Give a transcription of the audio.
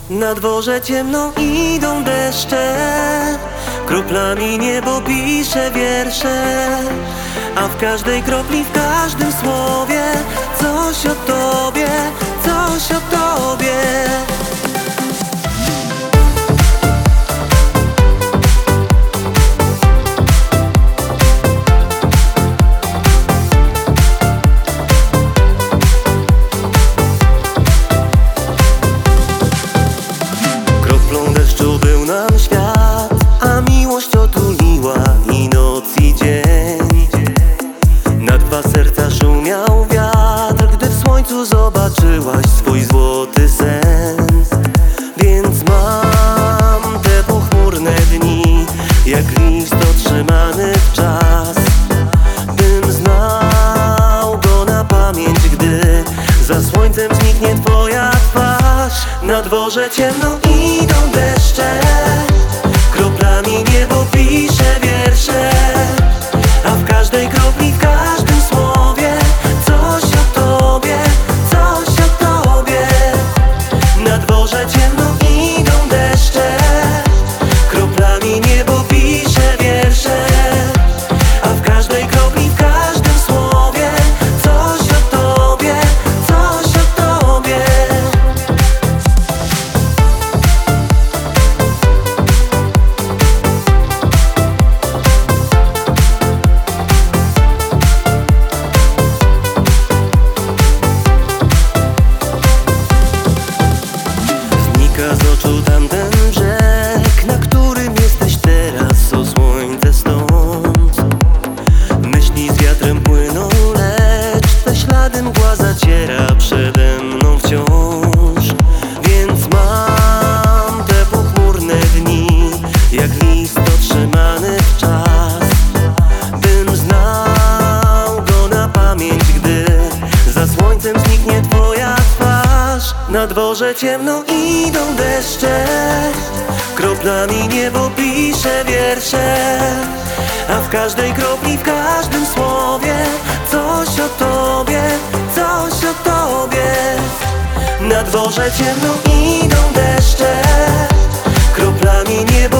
Na dworze ciemno, idą deszcze, kroplami niebo pisze wiersze, a w każdej kropli, w każdym słowie coś o tobie, coś o tobie. Kroplą deszczu był nam świat, a miłość otuliła i noc i dzień. Na dwa serca szumiał wiatr, gdy w słońcu zobaczyłaś swój złoty sen. Więc mam te pochmurne dni, jak list otrzymany w czas, bym znał go na pamięć, gdy za słońcem zniknie twoja twarz. Na dworze ciemno, idą deszcze, kroplami niebo pisze wiersze, a w każdej kropli, w każdym słowie coś o tobie, coś o tobie. Na dworze ciemno, idą deszcze, kroplami niebo pisze wiersze, a w każdej kropli, w każdym słowie coś o tobie, coś o tobie. Znika z oczu tamten brzeg, na którym jesteś teraz, o słońce stąd. Myśli z wiatrem płyną, lecz te ślady mgła zaciera przede mną wciąż. Więc mam te pochmurne dni, jak list otrzymany w czas, bym znał go na pamięć, gdy za słońcem zniknie twoja twarz. Na dworze ciemno, idą deszcze, kroplami niebo pisze wiersze, a w każdej kropli, w każdym słowie coś o tobie, coś o tobie. Na dworze ciemno, idą deszcze, kroplami niebo